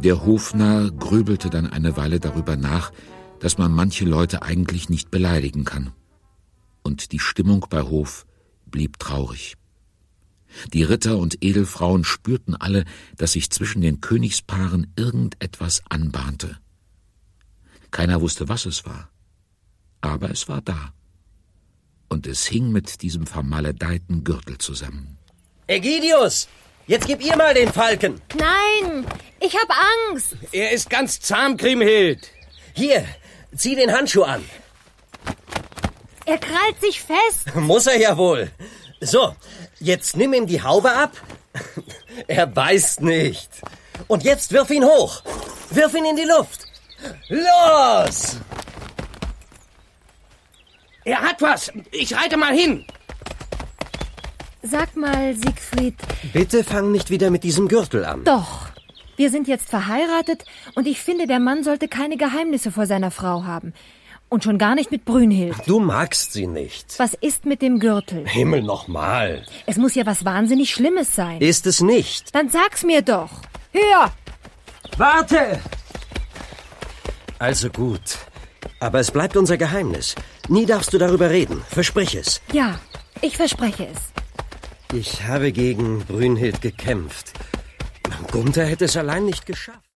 Der Hofnarr grübelte dann eine Weile darüber nach, dass man manche Leute eigentlich nicht beleidigen kann. Und die Stimmung bei Hof blieb traurig. Die Ritter und Edelfrauen spürten alle, dass sich zwischen den Königspaaren irgendetwas anbahnte. Keiner wusste, was es war. Aber es war da. Und es hing mit diesem vermaledeiten Gürtel zusammen. Ägidius, jetzt gib ihr mal den Falken. Nein, ich hab Angst. Er ist ganz zahm, Kriemhild. Hier, zieh den Handschuh an. Er krallt sich fest. Muss er ja wohl. So, jetzt nimm ihm die Haube ab. Er beißt nicht. Und jetzt wirf ihn hoch. Wirf ihn in die Luft. Los! Er hat was. Ich reite mal hin. Sag mal, Siegfried. Bitte fang nicht wieder mit diesem Gürtel an. Doch. Wir sind jetzt verheiratet und ich finde, der Mann sollte keine Geheimnisse vor seiner Frau haben. Und schon gar nicht mit Brünnhild. Du magst sie nicht. Was ist mit dem Gürtel? Himmel nochmal. Es muss ja was wahnsinnig Schlimmes sein. Ist es nicht? Dann sag's mir doch. Hör! Warte! Also gut. Aber es bleibt unser Geheimnis. Nie darfst du darüber reden. Versprich es. Ja, ich verspreche es. Ich habe gegen Brünnhild gekämpft. Gunther hätte es allein nicht geschafft.